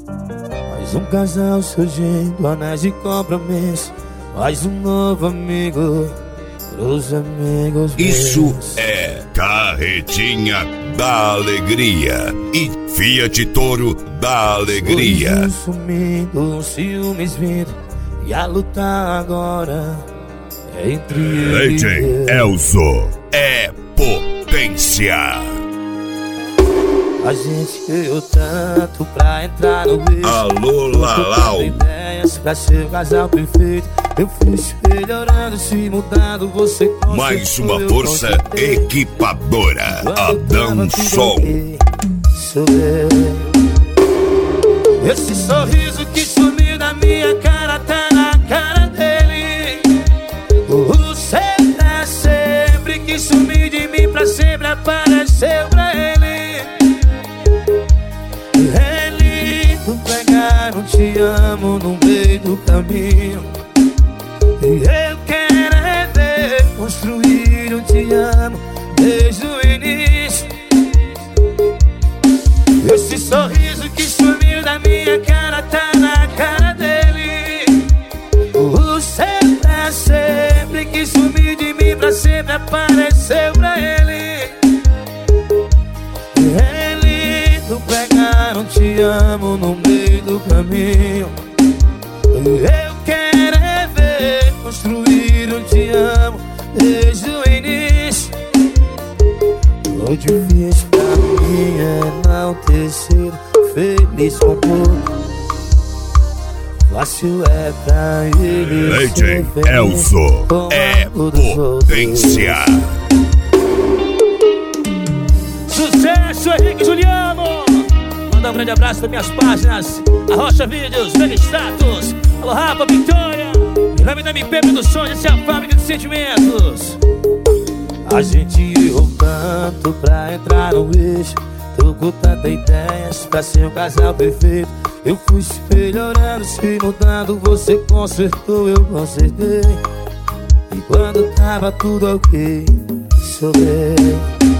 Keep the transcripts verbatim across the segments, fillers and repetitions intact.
Mais um casal surgindo, anéis de compromisso. Mais um novo amigo pros amigos meus. Isso é Carretinha da Alegria e Fiat Toro da Alegria. Sorriso sumindo, ciúmes vindo, e a luta agora é entre ele D J Elzo é potência. A gente ganhou tanto pra entrar no beijo. Alô, Lalau. Ideias pra ser o casal perfeito. Eu fui se melhorando, se mudando, você mais uma força equipadora. Adão Som. Esse sorriso que sumiu da minha cara tá na cara dele. O será sempre que sumiu de mim pra sempre apareceu pra ele. É lindo pegar um te amo no meio do caminho. E eu quero é ver construir um te amo desde o início. Esse sorriso que sumiu da minha cara tá na cara dele. O será sempre que sumiu de mim pra sempre apareceu pra ele. É lindo pegar um te amo no meio do caminho. Eu quero é ver construir um te amo desde o início. O difícil pra mim é não ter sido feliz com pouco. Fácil é pra ele D J ser feliz Elzo com é algo dos potência. Sucesso, Henrique Juliano. Mandar um grande abraço para minhas páginas Arrocha Vídeos, Vega Status. Alô, Rafa, Vitória. Em nome da M P B do Som, essa é a fábrica de sentimentos. A gente errou tanto pra entrar no eixo. Tô com tanta ideias pra ser um casal perfeito. Eu fui se melhorando, se mudando, você consertou, eu consertei. E quando tava tudo ok, sobrei.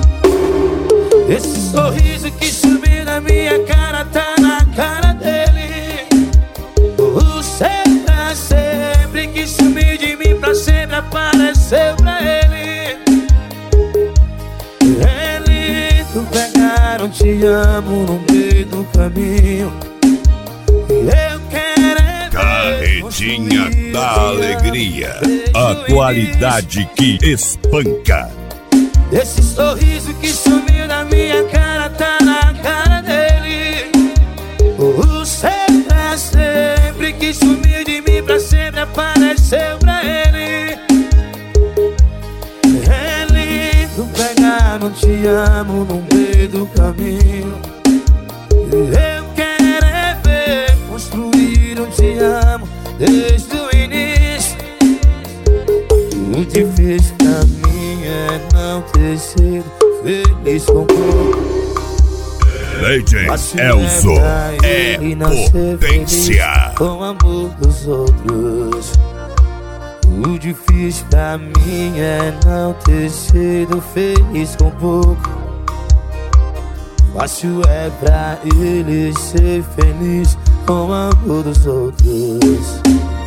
Esse sorriso que sumiu na minha cara tá na cara dele. O será sempre que sumiu de mim pra sempre apareceu pra ele. É lindo pegar um te amo no meio do caminho. Eu quero é Carretinha da Alegria, a qualidade que espanca. Esse sorriso que sumiu da minha cara tá na cara dele. O será sempre que sumiu de mim pra sempre apareceu pra ele. É lindo pegar um te amo no meio do caminho. Eu quero é ver construir um te amo desde o início. O difícil pra mim é não ter sido feliz com pouco. D J Elzo é potência. Com o amor dos outros. O difícil pra mim é não ter sido feliz com pouco. Fácil é pra ele ser feliz com o amor dos outros.